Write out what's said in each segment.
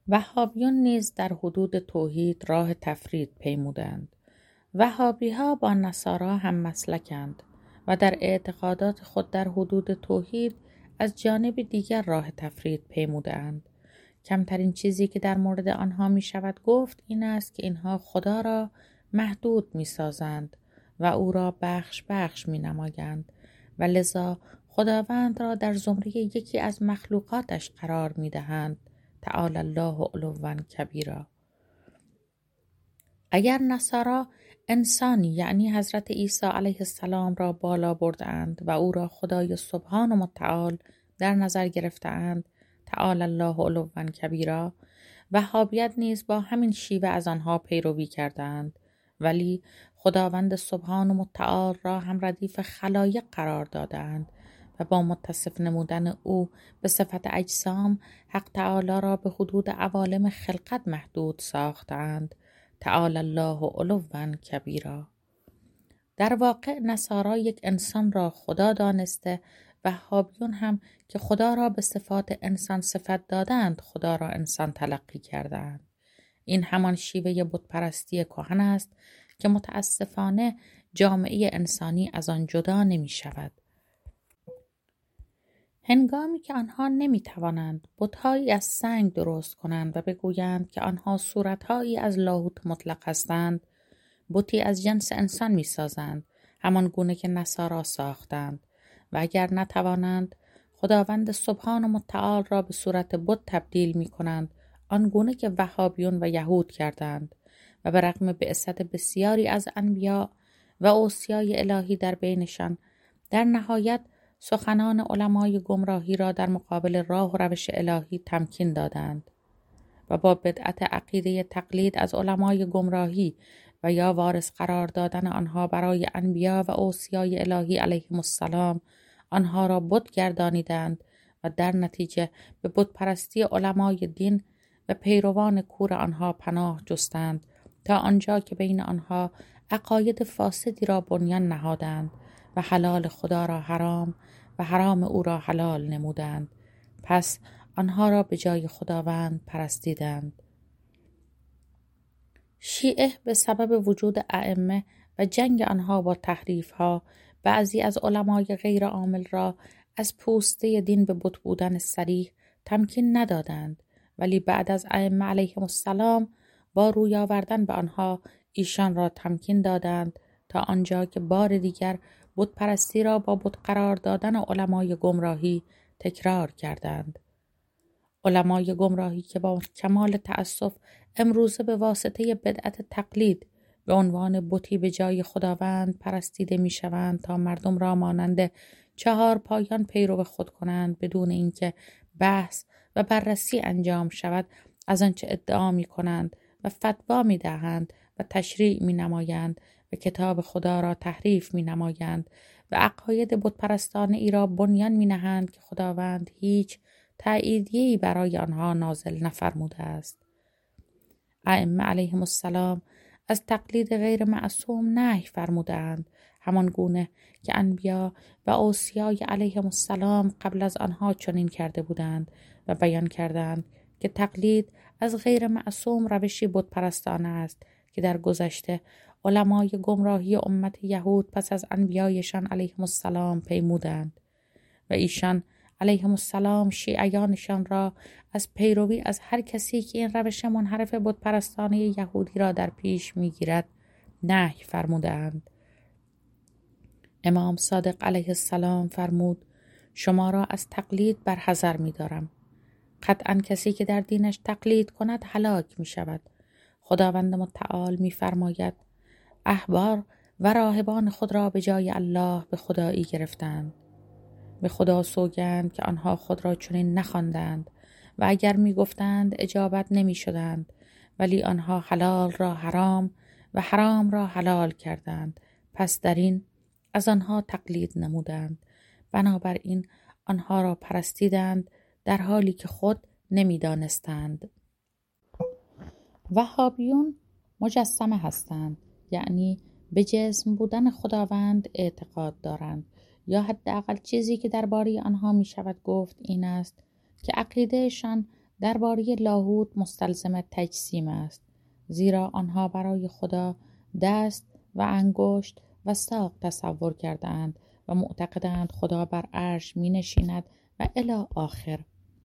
وهابیون نیز در حدود توحید راه تفرید پیمودند. وهابی‌ها با نصارا هم مسلکند و در اعتقادات خود در حدود توحید از جانب دیگر راه تفرید پیمودند. کمترین چیزی که در مورد آنها می شود گفت این است که اینها خدا را محدود می سازند و او را بخش بخش می نمایند و لذا خداوند را در زمره یکی از مخلوقاتش قرار می دهند. تعالی الله علوا کبیرا. اگر نصارا انسانی یعنی حضرت عیسی علیه السلام را بالا بردند و او را خدای سبحان و متعال در نظر گرفتند، تعالی الله علوا کبیرا، وهابیت نیز با همین شیوه از آنها پیروی کردند، ولی خداوند سبحان و متعال را هم ردیف خلایق قرار دادند و با متصف نمودن او به صفت اجسام حق تعالی را به حدود عوالم خلقت محدود ساختند. تعالی الله علوا کبیرا. در واقع نصارا یک انسان را خدا دانسته، وهابیون هم که خدا را به صفات انسان صفت دادند خدا را انسان تلقی کردند. این همان شیوه بتپرستی کهن است که متاسفانه جامعه انسانی از آن جدا نمی شود. هنگامی که آنها نمی توانند بت‌هایی از سنگ درست کنند و بگویند که آنها صورتهایی از لاهوت مطلق هستند، بتی از جنس انسان می سازند، همان گونه که نصارا ساختند، و اگر نتوانند خداوند سبحان و متعال را به صورت بت تبدیل می کنند، آنگونه که وهابیون و یهود کردند و به رغم بعثت بسیاری از انبیا و اوصیای الهی در بینشان، در نهایت سخنان علمای گمراهی را در مقابل راه و روش الهی تمکین دادند و با بدعت عقیده تقلید از علمای گمراهی و یا وارث قرار دادن آنها برای انبیا و اوصیای الهی علیهم السلام آنها را بت گردانیدند و در نتیجه به بت پرستی علمای دین و پیروان کور آنها پناه جستند تا آنجا که بین آنها عقاید فاسدی را بنیان نهادند و حلال خدا را حرام و حرام او را حلال نمودند. پس آنها را به جای خداوند پرستیدند. شیعه به سبب وجود ائمه و جنگ آنها با تحریفها بعضی از علمای غیر عامل را از پوسته دین به بت بودن صریح تمکین ندادند، ولی بعد از ائمه علیهم السلام با روی آوردن به آنها ایشان را تمکین دادند تا آنجا که بار دیگر بت پرستی را با بت قرار دادن علمای گمراهی تکرار کردند. علمای گمراهی که با کمال تأسف امروزه به واسطه بدعت تقلید به عنوان بتی به جای خداوند پرستیده می شوند تا مردم را مانند 4 پایان پیرو خود کنند بدون اینکه بحث و بررسی انجام شود، از آنچه ادعا می کنند و فتوا می دهند و تشریع می نمایند و کتاب خدا را تحریف می نمایند و عقاید بتپرستانه ای را بنیان می نهند که خداوند هیچ تأییدیه‌ای برای آنها نازل نفرموده است. ائمه علیهم السلام از تقلید غیر معصوم نهی فرمودند، همان گونه که انبیا و اوصیای علیهم السلام قبل از آنها چنین کرده بودند و بیان کردند که تقلید از غیر معصوم روشی بتپرستانه است که در گذشته علمای گمراهی امت یهود پس از انبیایشان علیهم السلام پیمودند و ایشان علیهم السلام شیعیانشان را از پیروی از هر کسی که این روش منحرف بتپرستانه یهودی را در پیش میگیرد نهی فرمودند. امام صادق علیه السلام فرمود: شما را از تقلید برحذر می‌دارم. قطعاً کسی که در دینش تقلید کند هلاک می شود. خداوند متعال می فرماید: احبار و راهبان خود را به جای الله به خدایی گرفتند. به خدا سوگند که آنها خود را چنین نخواندند و اگر می گفتند اجابت نمی شدند، ولی آنها حلال را حرام و حرام را حلال کردند، پس در این از آنها تقلید نمودند. بنابراین آنها را پرستیدند در حالی که خود نمی دانستند. وهابیون مجسمه هستند، یعنی به جسم بودن خداوند اعتقاد دارند، یا حداقل چیزی که درباره آنها می شود گفت این است که عقیدهشان درباره لاهوت مستلزم تجسیم است، زیرا آنها برای خدا دست و انگشت و ساق تصور کردند و معتقدند خدا بر عرش می نشیند و الی آخر.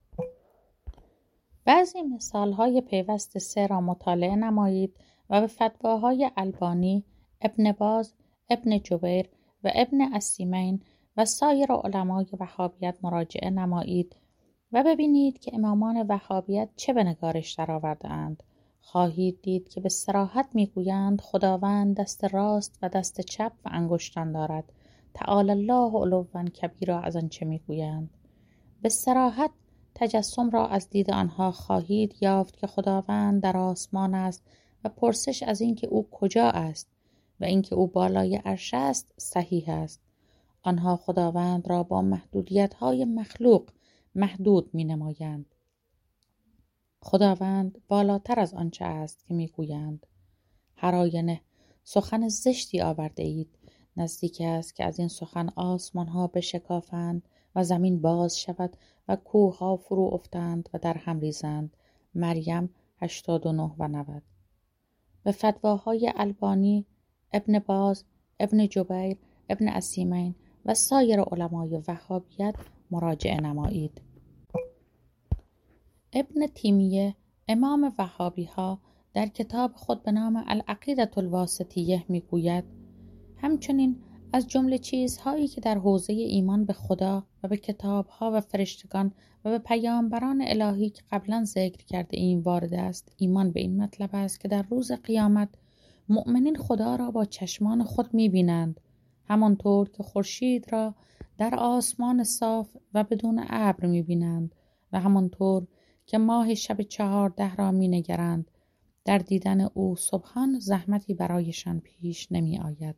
بعضی مثالهای پیوست 3 را مطالعه نمایید و به فتواهای البانی، ابن باز، ابن جبیر و ابن عثیمین و سایر علمای وهابیت مراجعه نمایید و ببینید که امامان وهابیت چه به نگارش درآورده‌اند. خواهید دید که به صراحت میگویند خداوند دست راست و دست چپ و انگشتان دارد. تعالی الله علوا کبیرا از آنچه میگویند. به صراحت تجسم را از دید آنها خواهید یافت که خداوند در آسمان است و پرسش از اینکه او کجا است و اینکه او بالای عرش است صحیح است. آنها خداوند را با محدودیت‌های مخلوق محدود می‌نمایند. خداوند بالاتر از آنچه است که می‌گویند. هر آینه سخن زشتی آورده اید. نزدیک است که از این سخن آسمان‌ها بشکافند و زمین باز شود و کوه‌ها فرو افتند و در هم ریزند. مریم 89 و 90. به فتواهای البانی، ابن باز، ابن جبیر، ابن عثیمین و سایر علمای وهابیت مراجعه نمایید. ابن تیمیه امام وهابی ها در کتاب خود به نام العقیدة الواسطیه میگوید همچنین از جمله چیزهایی که در حوزه ایمان به خدا و به کتابها و فرشتگان و به پیامبران الهی که قبلا ذکر کرده ایم وارد است، ایمان به این مطلب است که در روز قیامت مؤمنین خدا را با چشمان خود میبینند، همانطور که خورشید را در آسمان صاف و بدون ابر میبینند و همانطور که ماه شب 14 را مینگرند. در دیدن او سبحان زحمتی برایشان پیش نمی آید.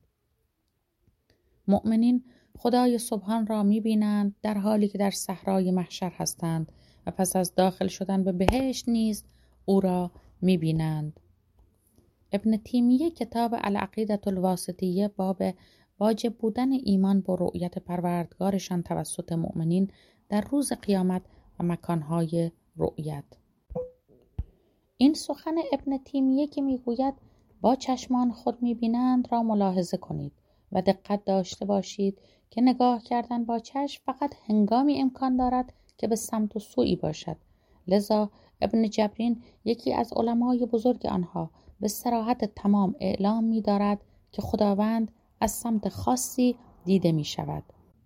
مؤمنین خدای سبحان را می‌بینند در حالی که در صحرای محشر هستند و پس از داخل شدن به بهشت نیز او را می‌بینند. ابن تیمیه کتاب العقیدة الواسطیه باب واجب بودن ایمان با رؤیت پروردگارشان توسط مؤمنین در روز قیامت و مکانهای رؤیت. این سخن ابن تیمیه که میگوید با چشمان خود میبینند را ملاحظه کنید و دقت داشته باشید که نگاه کردن با چشم فقط هنگامی امکان دارد که به سمت و سویی باشد. لذا ابن جبرین یکی از علمای بزرگ آنها به صراحت تمام اعلام می‌دارد که خداوند از سمت خاصی دیده می‌شود.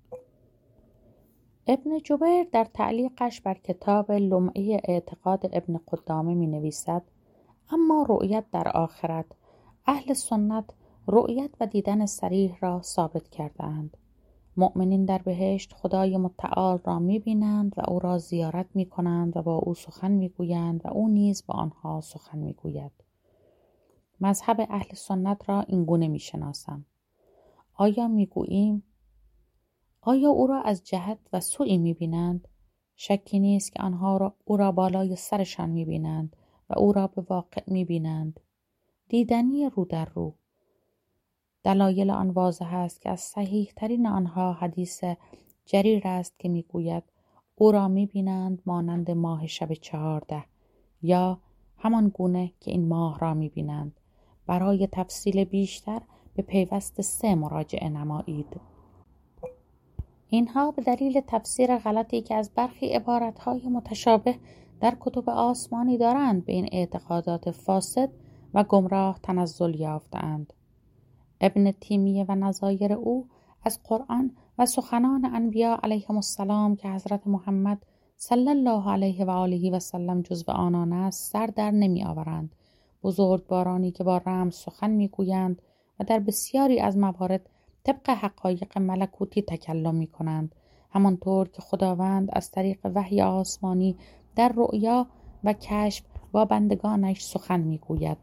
ابن جبیر در تعلیقش بر کتاب لمعه اعتقاد ابن قدامه می‌نویسد اما رؤیت در آخرت، اهل سنت رؤیت و دیدن صریح را ثابت کردند. مؤمنین در بهشت خدای متعال را می‌بینند و او را زیارت می‌کنند و با او سخن می‌گویند و او نیز با آنها سخن می‌گوید. مذهب اهل سنت را این گونه می‌شناسم. آیا می‌گوییم آیا او را از جهت و سویی می‌بینند؟ شکی نیست که آنها او را بالای سرشان می‌بینند و او را به واقع می‌بینند. دیدنی رو در رو. دلایل آن واضح است که از صحیح ترین آنها حدیث جریر است که میگوید او را میبینند مانند ماه شب 14 یا همان گونه که این ماه را میبینند. برای تفصیل بیشتر به پیوست 3 مراجعه نمایید. اینها به دلیل تفسیر غلطی که از برخی عبارتهای متشابه در کتب آسمانی دارند به این اعتقادات فاسد و گمراه تنزل یافتند. ابن تیمیه و نظایر او از قرآن و سخنان انبیا علیهم السلام که حضرت محمد صلی الله علیه و آله و سلم جزو آنان است سر در نمی آورند. بزرگوارانی که با رمز سخن می گویند و در بسیاری از موارد طبق حقایق ملکوتی تکلم می کنند، همانطور که خداوند از طریق وحی آسمانی در رؤیا و کشف با بندگانش سخن می گوید.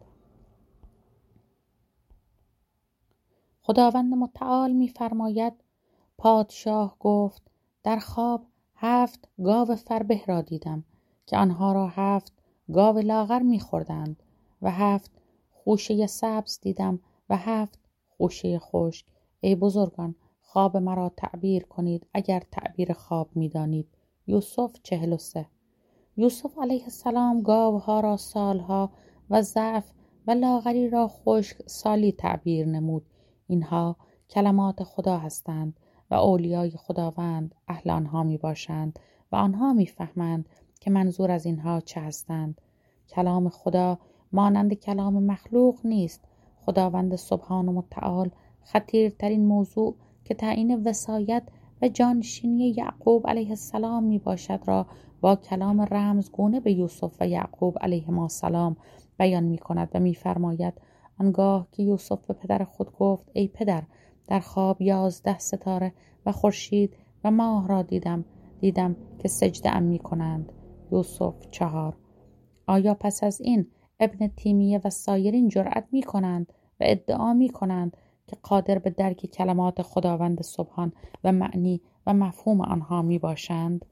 خداوند متعال می فرماید پادشاه گفت در خواب 7 گاو فربه را دیدم که آنها را 7 گاو لاغر می خوردند و 7 خوشه سبز دیدم و 7 خوشه خشک. ای بزرگان خواب مرا تعبیر کنید اگر تعبیر خواب می دانید. یوسف 43. یوسف علیه السلام گاوها را سالها و ضعف و لاغری را خشک سالی تعبیر نمود. اینها کلمات خدا هستند و اولیای خداوند اهل آنها می باشند و آنها می فهمند که منظور از اینها چه هستند. کلام خدا مانند کلام مخلوق نیست. خداوند سبحان و متعال خطیرترین موضوع که تعیین وصایت و جانشینی یعقوب علیه السلام می باشد را با کلام رمزگونه به یوسف و یعقوب علیهما السلام بیان می کند و می فرماید آنگاه که یوسف به پدر خود گفت ای پدر، در خواب 11 ستاره و خورشید و ماه را دیدم که سجده ام می کنند. یوسف 4. آیا پس از این ابن تیمیه و سایرین جرأت می کنند و ادعا می کنند که قادر به درک کلمات خداوند سبحان و معنی و مفهوم آنها می باشند؟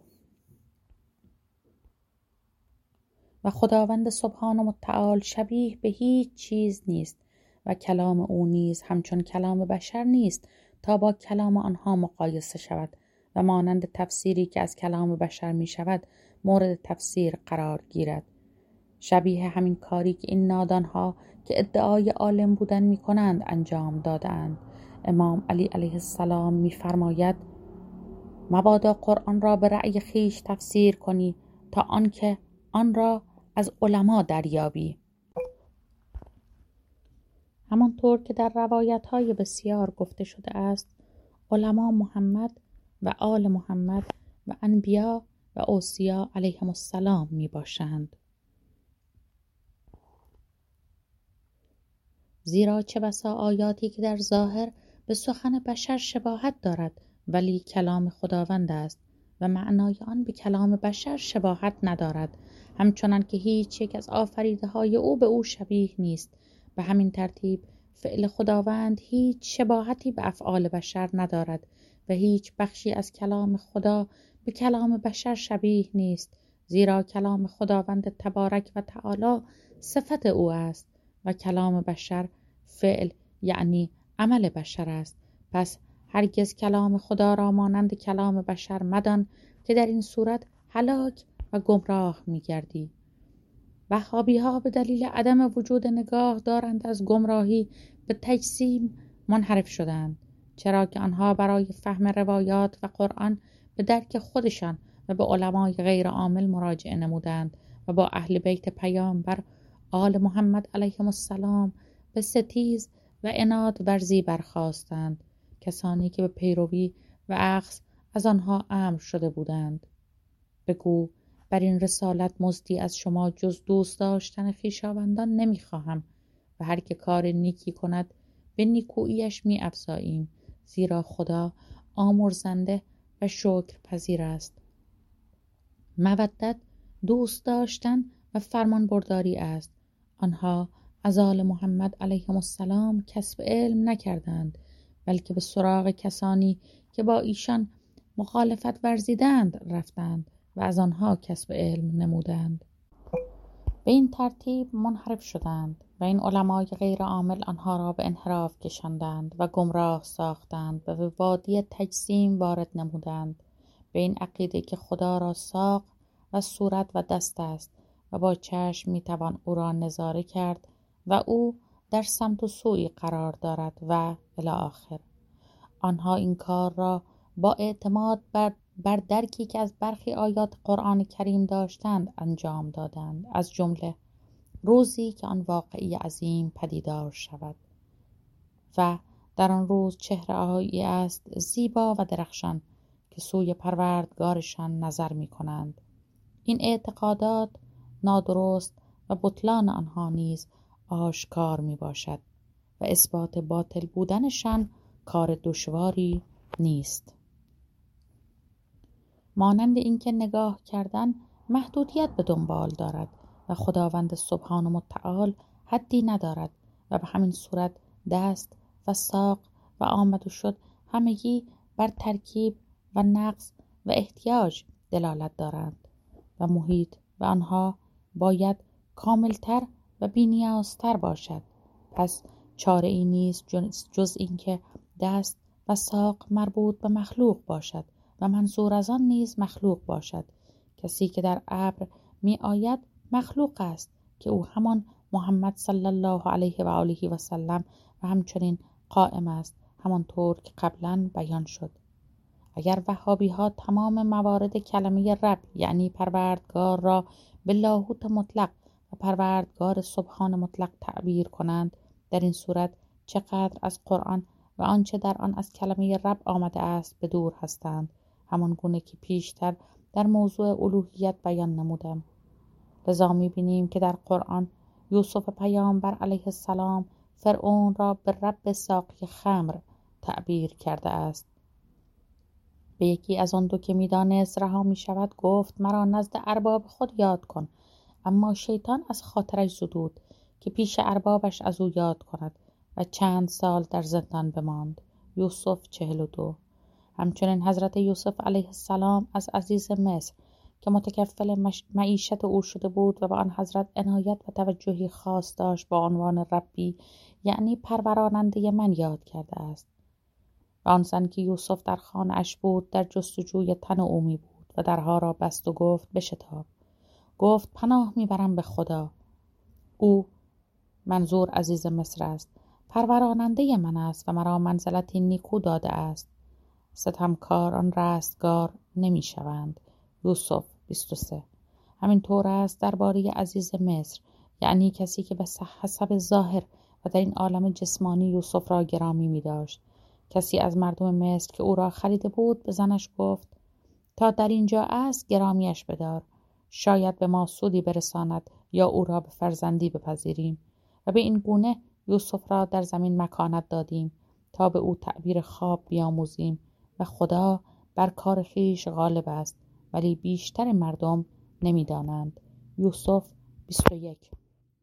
و خداوند سبحان و متعال شبیه به هیچ چیز نیست و کلام او نیز همچون کلام بشر نیست تا با کلام آنها مقایسه شود و مانند تفسیری که از کلام بشر می شود مورد تفسیر قرار گیرد. شبیه همین کاری که این نادانها که ادعای عالم بودن می کنند انجام دادند. امام علی علیه السلام می فرماید مبادا قرآن را به رأی خیش تفسیر کنی تا آنکه آن را از علما دریابی. همانطور که در روایت‌های بسیار گفته شده است علما محمد و آل محمد و انبیا و اوصیا علیهم السلام می باشند. زیرا چه بسا آیاتی که در ظاهر به سخن بشر شباهت دارد ولی کلام خداوند است و معنای آن به کلام بشر شباهت ندارد، همچنان که هیچ یک از آفریده های او به او شبیه نیست. به همین ترتیب فعل خداوند هیچ شباهتی به افعال بشر ندارد و هیچ بخشی از کلام خدا به کلام بشر شبیه نیست، زیرا کلام خداوند تبارک و تعالی صفت او است و کلام بشر فعل یعنی عمل بشر است. پس هرگز کلام خدا را مانند کلام بشر مدان که در این صورت هلاک و گمراه می‌گردی. وهابی‌ها به دلیل عدم وجود نگاه دارند از گمراهی به تجسیم منحرف شدند، چرا که آنها برای فهم روایات و قرآن به درک خودشان و به علمای غیر عامل مراجعه نمودند و با اهل بیت پیامبر آل محمد علیهم السلام به ستیز و عناد ورزی برخاستند، کسانی که به پیروی و اخذ از آنها امر شده بودند. بگو بر این رسالت مزدی از شما جز دوست داشتن خویشاوندان نمیخواهم و هر که کار نیکی کند به نیکوییش می‌افزاییم، زیرا خدا آمرزنده و شکر پذیر است. مودت دوست داشتن و فرمان برداری است. آنها از آل محمد علیهم السلام کسب علم نکردند، بلکه به سراغ کسانی که با ایشان مخالفت ورزیدند رفتند و از آنها کسب علم نمودند. به این ترتیب منحرف شدند و این علمای غیر عامل آنها را به انحراف کشاندند و گمراه ساختند و به وادی تجسیم وارد نمودند، به این عقیده که خدا را ساق و صورت و دست است و با چشم میتوان او را نظاره کرد و او در سمت و سوی قرار دارد و الی آخر. آنها این کار را با اعتماد بر درکی که از برخی آیات قرآن کریم داشتند انجام دادند، از جمله روزی که آن واقعی عظیم پدیدار شود و در آن روز چهره‌هایی است زیبا و درخشان که سوی پروردگارشان نظر می کنند. این اعتقادات نادرست و بطلان آنها نیز آشکار می باشد و اثبات باطل بودنشان کار دشواری نیست. مانند اینکه نگاه کردن محدودیت به دنبال دارد و خداوند سبحان و متعال حدی ندارد و به همین صورت دست و ساق و آمد و شد همگی بر ترکیب و نقص و احتیاج دلالت دارند و محیط و آنها باید کاملتر و بی‌نیازتر باشد. پس چاره ای نیست جز اینکه دست و ساق مربوط به مخلوق باشد و منظور از آن نیز مخلوق باشد. کسی که در ابر می آید مخلوق است که او همان محمد صلی الله علیه و آله و سلم و همچنین قائم است، همانطور که قبلا بیان شد. اگر وهابی ها تمام موارد کلمه رب یعنی پروردگار را به لاهوت مطلق و پروردگار سبحان مطلق تعبیر کنند، در این صورت چقدر از قرآن و آنچه در آن از کلمه رب آمده است به دور هستند، همان گونه که پیشتر در موضوع الوهیت بیان نمودم. لذا می‌بینیم که در قرآن یوسف پیامبر علیه السلام فرعون را به رب ساقی خمر تعبیر کرده است. به یکی از آن دو که می‌دانست رها می‌شود گفت مرا نزد ارباب خود یاد کن، اما شیطان از خاطرش زدود که پیش اربابش از او یاد کند و چند سال در زندان بماند. یوسف 42. همچنین حضرت یوسف علیه السلام از عزیز مصر که متکفل معیشت او شده بود و به آن حضرت عنایت و توجهی خاص داشت با عنوان ربی یعنی پروراننده من یاد کرده است. و آن زن که یوسف در خانه اش بود در جستجوی تن او می بود و درها را بست و گفت بشتاب. گفت پناه میبرم به خدا. او منظور عزیز مصر است، پروراننده من است و مرا منزلتی نیکو داده است. ستمکاران رستگار نمی شوند. یوسف 23. همین طور است درباره عزیز مصر، یعنی کسی که به حسب ظاهر و در این عالم جسمانی یوسف را گرامی می داشت. کسی از مردم مصر که او را خریده بود به زنش گفت تا در اینجا است گرامیش بدار، شاید به ما سودی برساند یا او را به فرزندی بپذیریم. و به این گونه یوسف را در زمین مکانت دادیم تا به او تعبیر خواب بیاموزیم و خدا بر کار خویش غالب است ولی بیشتر مردم نمی‌دانند. یوسف 21.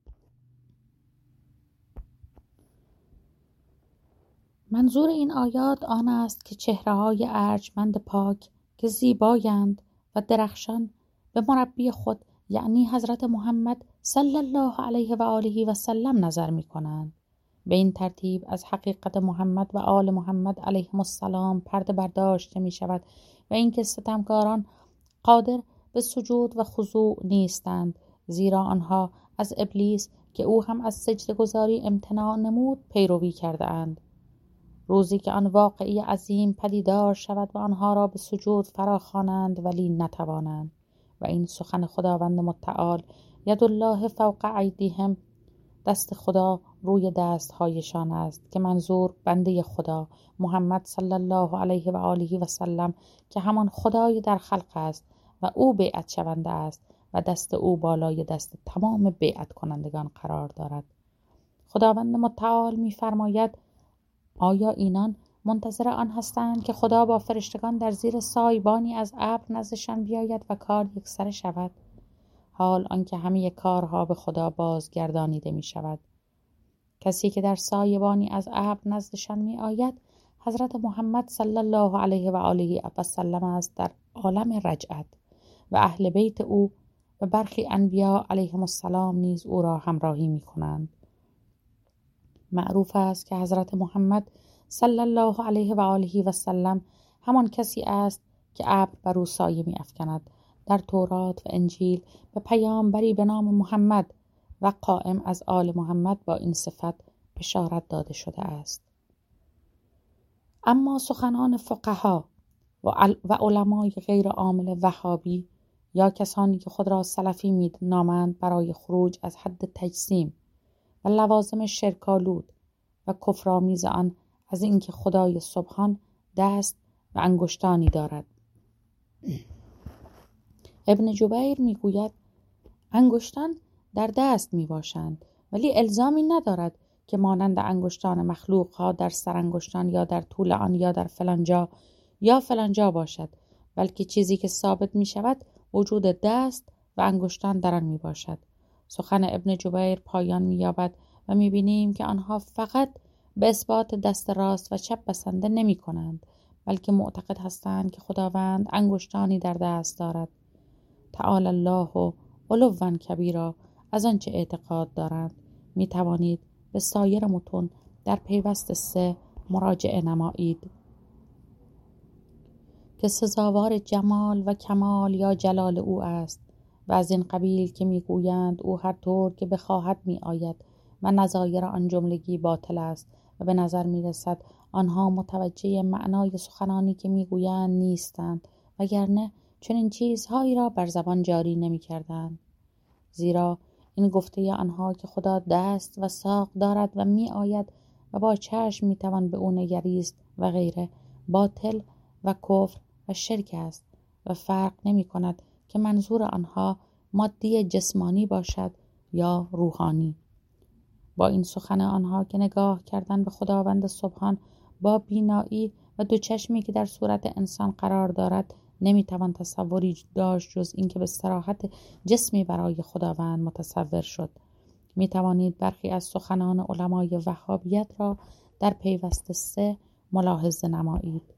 منظور این آیات آن است که چهره‌های ارجمند پاک که زیبایند و درخشان به مربی خود یعنی حضرت محمد صلی الله علیه و آله و سلم نظر می کنند. به این ترتیب از حقیقت محمد و آل محمد علیهم السلام پرده برداشته می شود و اینکه ستمکاران قادر به سجود و خضوع نیستند، زیرا آنها از ابلیس که او هم از سجده گذاری امتناع نمود پیروی کرده اند. روزی که آن واقعی عظیم پدیدار شود و آنها را به سجود فراخوانند ولی نتوانند. و این سخن خداوند متعال ید الله فوق ایدیهم، دست خدا روی دستهایشان است، که منظور بنده خدا محمد صلی الله علیه و آله و سلم که همان خدای در خلق است و او بیعت شونده است و دست او بالای دست تمام بیعت کنندگان قرار دارد. خداوند متعال می‌فرماید آیا اینان منتظر آن هستند که خدا با فرشتگان در زیر سایبانی از ابر نزدشان بیاید و کار یکسره شود؟ حال آنکه همه کارها به خدا بازگردانیده می شود. کسی که در سایبانی از ابر نزدشان می آید حضرت محمد صلی الله علیه و آله و سلم است در عالم رجعت و اهل بیت او و برخی انبیا علیهم السلام نیز او را همراهی می کنند. معروف است که حضرت محمد صلی الله علیه و آله و سلم همان کسی است که ابر بر او سایه می افکند. در تورات و انجیل به پیامبری به نام محمد و قائم از آل محمد با این صفت بشارت داده شده است. اما سخنان فقها و علمای غیر عامل وهابی یا کسانی که خود را سلفی می نامند برای خروج از حد تجسیم و لوازم شرک‌آلود و کفرآمیز آن از اینکه خدای سبحان دست و انگشتانی دارد. ابن جبیر میگوید انگشتان در دست می باشند ولی الزامی ندارد که مانند انگشتان مخلوق ها در سرانگشتان یا در طول آن یا در فلانجا یا فلانجا باشد، بلکه چیزی که ثابت می شود وجود دست و انگشتان در آن می باشد. سخن ابن جبیر پایان می یابد و می بینیم که آنها فقط به اثبات دست راست و چپ بسنده نمی کنند، بلکه معتقد هستند که خداوند انگشتانی در دست دارد. تعالی الله علوا کبیرا. از آنچه اعتقاد دارند می توانید به سایر متون در پیوست 3 مراجعه نمایید که سزاوار جمال و کمال یا جلال او است و از این قبیل که میگویند او هر طور که بخواهد میآید و نظایر آن جملگی باطل است و به نظر میرسد آنها متوجه معنای سخنانی که میگویند نیستند، وگرنه چنین چیزهایی را بر زبان جاری نمی‌کردند. زیرا این گفته آنها که خدا دست و ساق دارد و میآید و با چشم میتوان به او نگریست و غیره باطل و کفر و شرک است و فرق نمی کند که منظور آنها مادی جسمانی باشد یا روحانی. با این سخن آنها که نگاه کردن به خداوند سبحان با بینایی و دو چشمی که در صورت انسان قرار دارد نمیتوان تصوری داشت جز اینکه به صراحت جسمی برای خداوند متصور شد. میتوانید برخی از سخنان علمای وهابیت را در پیوسته 3 ملاحظه نمایید.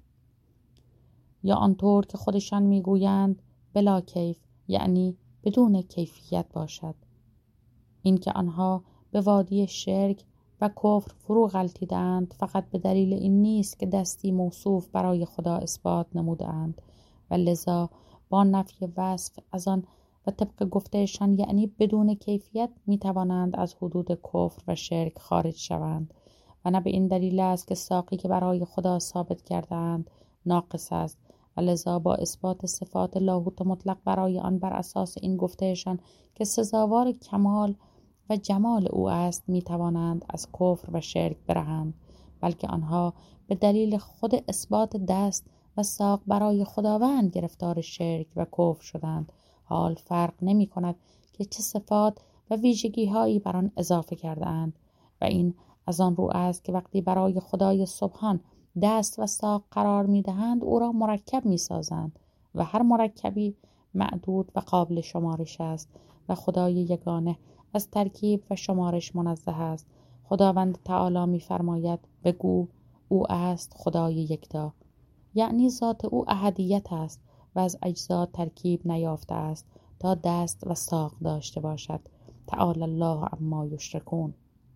یا آنطور که خودشان میگویند بلا کیف، یعنی بدون کیفیت باشد. اینکه آنها به وادی شرک و کفر فرو غلطیدند فقط به دلیل این نیست که دستی موصوف برای خدا اثبات نمودند و لذا با نفی وصف از آن و طبق گفتهشان یعنی بدون کیفیت میتوانند از حدود کفر و شرک خارج شوند و نه به این دلیل است که ساقی که برای خدا ثابت کردند ناقص است و لذا با اثبات صفات لاهوت مطلق برای آن بر اساس این گفتهشان که سزاوار کمال و جمال او است میتوانند از کفر و شرک برهند، بلکه آنها به دلیل خود اثبات دست و ساق برای خداوند گرفتار شرک و کفر شدند. حال فرق نمی کند که چه صفات و ویژگی هایی بر آن اضافه کردند و این از آن رو است که وقتی برای خدای سبحان دست و ساق قرار می دهند او را مرکب می سازند و هر مرکبی معدود و قابل شمارش است و خدای یگانه از ترکیب و شمارش منزه است. خداوند تعالی می فرماید بگو او است خدای یکتا، یعنی ذات او احدیت است و از اجزا ترکیب نیافته است تا دست و ساق داشته باشد. تعالی الله عما یشرکون.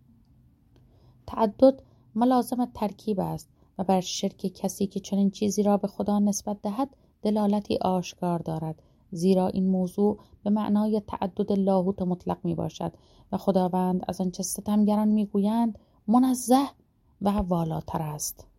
تعدد ملازم ترکیب است و بر شرک کسی که چنین چیزی را به خدا نسبت دهد دلالتی آشکار دارد، زیرا این موضوع به معنای تعدد لاهوت مطلق می باشد و خداوند از آنچه ستمگران می گویند منزه و والاتر است.